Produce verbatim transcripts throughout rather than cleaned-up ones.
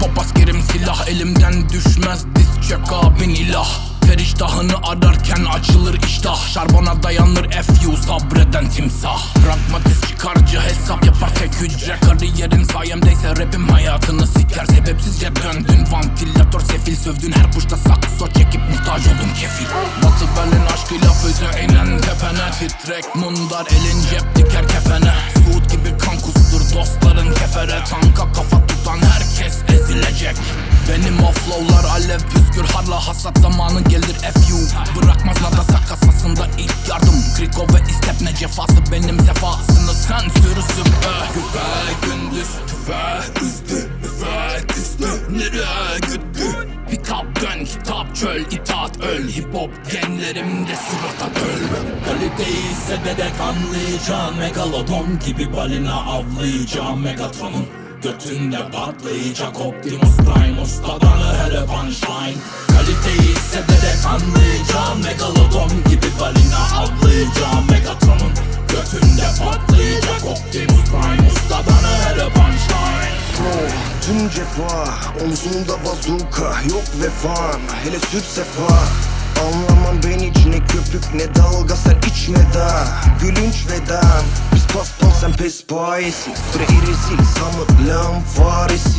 Hip-hop askerim silah, elimden düşmez diz çök abin ilah. Feriştahını ararken açılır iştah, şarbona dayanır F U sabreden timsah. Pragmatist çıkarcı hesap yapar tek hücre, kariyerin sayemdeyse rapim hayatını siker. Sebepsizce döndün vantilatör sefil, sövdün her puşta sakso çekip muhtaç oldun kefil. Batı Berlin aşkıyla füze inen tepene, titrek mundar elin cep diker kefene. Suud gibi kan kustur dostların kefere, tanka kafa tutan herkes ezilecek. Benim o flowlar alev püskür, harla hasat zamanı gelir F U. Bırakmaz nada kasasında ilk yardım, kriko ve istep ne cefası benim sefasını sen sürüsün be. Güve gündüz tüve üzdü üve küstü nereye güttü. Pick up dön kitap çöl itaat öl, hip hop genlerimde sırada öl. Kaliteyi hissederek anlayacağım, megalodon gibi balina avlayacağım. Megatron'un götünde patlayacak Optimus Prime, ustadanı hele punchline. Kaliteyi hissederek anlayacağım, megalodon gibi balina avlayacağım. Megatron'un götünde patlayacak Optimus Prime, ustadanı hele punchline. Bro, tüm cefa, omzumda bazuka, yok vefan, hele sür sefa. Anlamam ben hiç ne köpük ne dalga, sen içme daha gülünç vedan. Biz paspas sen pespayesin, bre rezil samıtlığın faresi.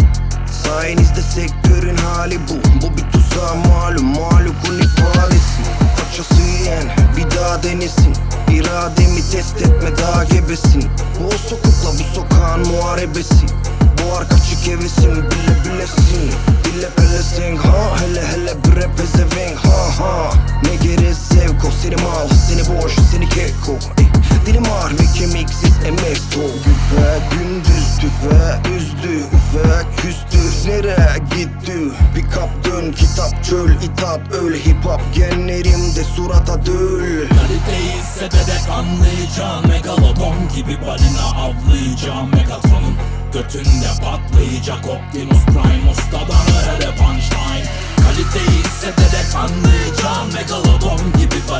Sayenizde sektörün hali bu, bu bir tuzağa malum, malukun ifadesi. Paçası yiyen bir daha denesin, irademi test etme daha gebesin. Bu o sokakla bu sokağın muharebesi, bu arka çık hevesin bile bilesin. Dille pelesenk ha, hele hele bre pezevenk ha ha. Ne gerek zevk o, seni mal, seni boş, seni keko. eh, Dilim ağır ve kemiksiz emesto. Üfe gündüz tüfe üzdü, üfe küstü nereye gitti. Pick up dön kitap çöl itaat öl, hip hop genlerimde surata döl. Kaliteyi hissederek anlayacağım, megalodon gibi balina avlayacağım. Megatron'un götünde patlayacak Optimus Prime, ustadanı hele punchline. Kaliteyi hissederek anlayacağım, megalodon gibi balina